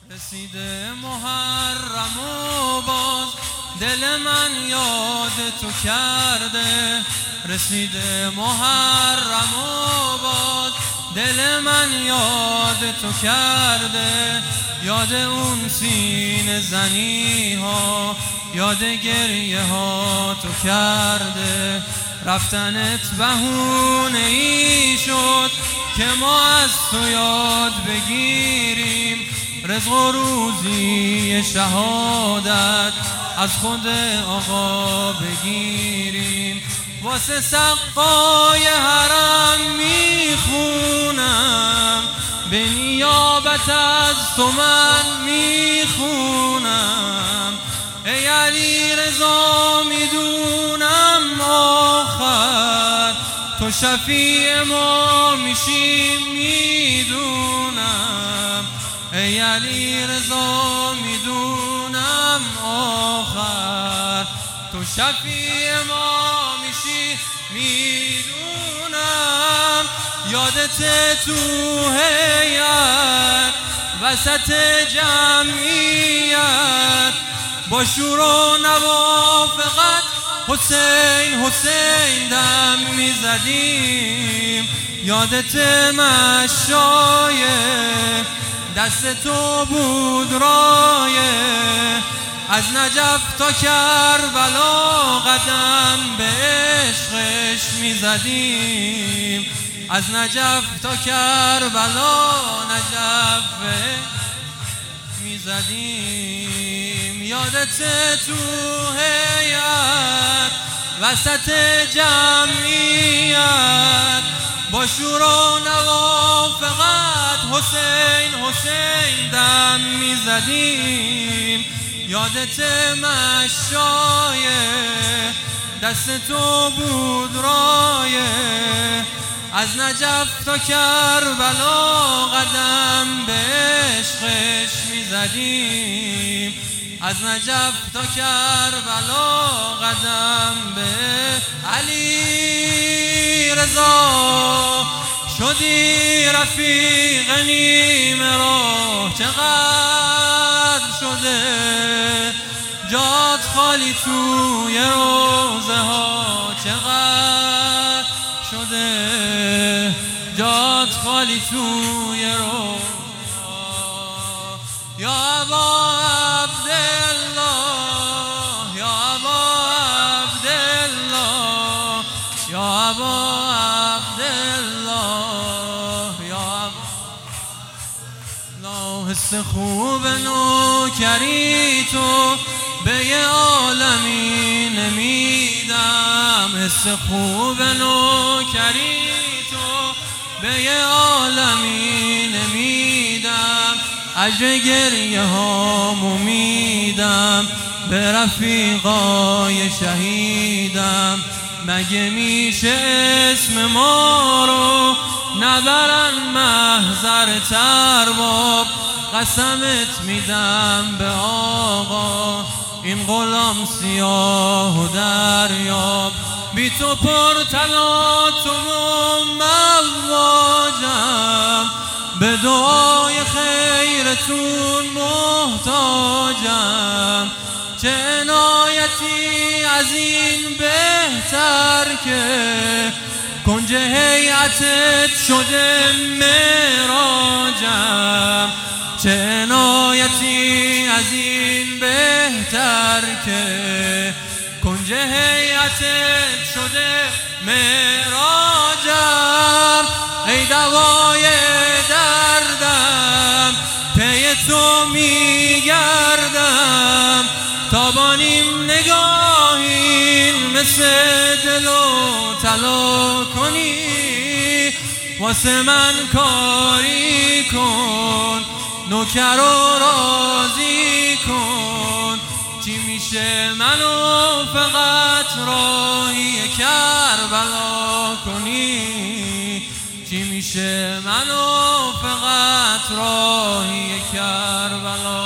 رسیده محرم و باز دل من یاد تو کرده. رسیده محرم و باز دل من یاد تو کرده. یاد اون سینه زنی ها، یاد گریه ها تو کرده. رفتنت بهونه ای شد که ما از تو یاد بگیریم. رزق و روزی شهادت از خود آقا بگیریم. واسه سقای حرم میخونم، به نیابت از تو من میخونم. ای علی رضا میدونم آخر تو شفیع ما میشی، میدونم. ای علی رضا میدونم آخر تو شفیع ما میشی، میدونم. یادت تو هیئت وسط جمعیت با شور و نوا فقط حسین حسین دم میزدیم. یادت مشایه دست تو بود رایه، از نجف تا کربلا قدم به عشقش میزدیم. از نجف تا کربلا نجف میزدیم. یادت تو هیئت وسط جمعیت با شور و نوا فقط حسین حسین دم میزدیم. یادت مشایه دست تو بود رایه، از نجف تا کربلا قدم به عشقش میزدیم. از نجف تا کربلا قدم به علی رضا شدی رفیق نیمه راه. چقدر شده جات خالی توی روزه ها، چقدر شده جات خالی توی روزه ها. یا ابا عبدالله، یا ابا عبدالله، یا ابا عبدالله، یا ابا الله. حس خوب نوکری تو به یه عالمی نمیدم. حس خوب نوکری تو به یه عالمی نمیدم. اجر گریه هامو میدم به رفیقای شهیدم. مگه میشه اسم ما رو نبرن محضر ترباب؟ قسمت میدم به آقا این غلام سیاه و دریاب. بی تو پر تلاطم و مواجم، به دعای خیرتون محتاجم. چه عنایتی از این بهتر که کنج هیئتت شده معراجم. چه عنایتی از این بهتر که کنج هیئتت شده معراجم. ای دوای دردم پی تو میگردم، تابانیم نگاهین مثل دل و طلا کنی. واسه من کاری کن، نوکر و راضی کن. چی میشه منو فقط راهی کربلا کنی؟ چی میشه منو فقط راهی کربلا